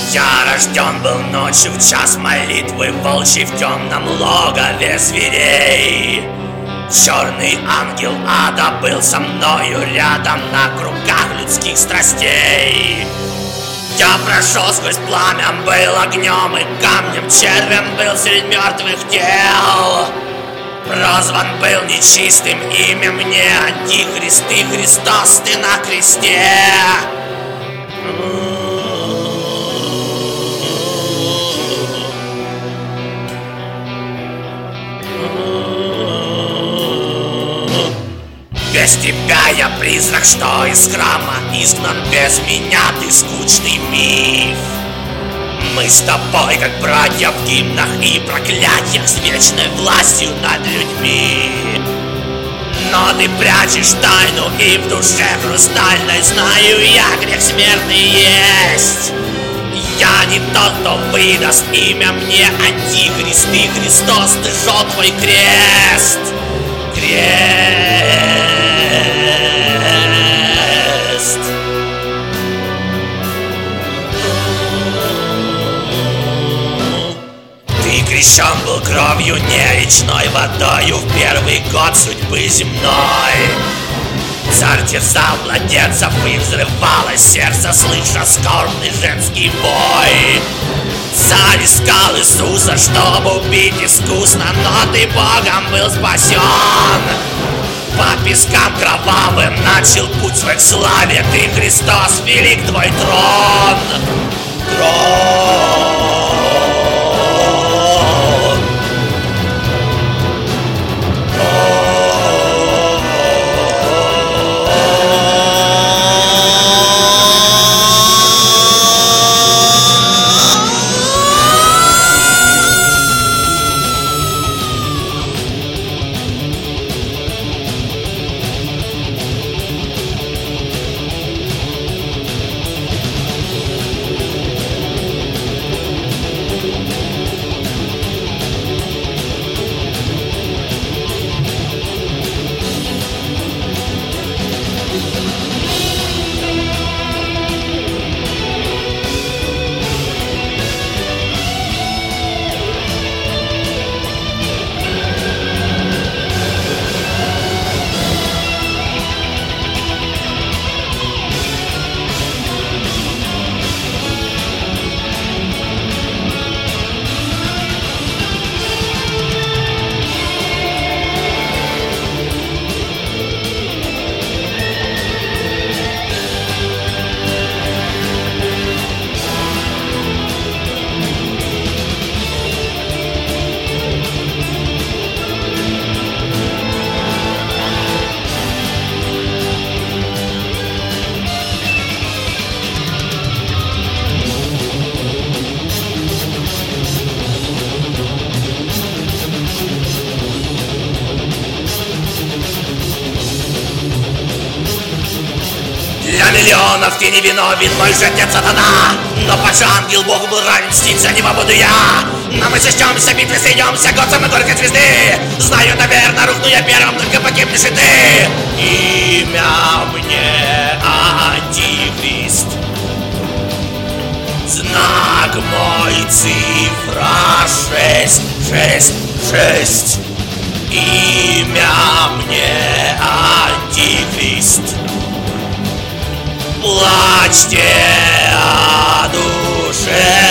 Я рожден был ночью в час молитвы волчьей, в темном логове зверей. Черный ангел ада был со мною рядом на кругах людских страстей. Я прошел сквозь пламя, был огнем и камнем, червем был среди мертвых тел. Прозван был нечистым имя мне Антихрист и Христос, ты на кресте. Без тебя я призрак, что из храма изгнан, без меня ты скучный миф. Мы с тобой, как братья в гимнах и проклятиях, с вечной властью над людьми. Но ты прячешь тайну, и в душе хрустальной знаю я, грех смертный есть. Я не тот, кто выдаст имя мне Антихрист и Христос, ты жжет твой крест. Крест. Ты крещен был кровью, не речной водою, в первый год судьбы земной. Царь терзал младенцев и взрывалось сердце, слыша скорбный женский бой. Царь искал Иисуса, чтобы убить искусно, но ты Богом был спасен. По пескам кровавым начал путь свой к славе, ты, Христос, велик твой трон. Трон. Для миллионов ты не виновен, мой же отец сатана. Но паш ангел Богу был равен, мстить за него буду я. Но мы сочтемся, битвы сойдемся, год самой горькой звезды. Знаю, наверное, рухну я первым, только погибнешь и ты. Имя мне Антихрист. Знак мой цифра 6, 6, 6. Имя мне Антихрист. Плачьте о душе.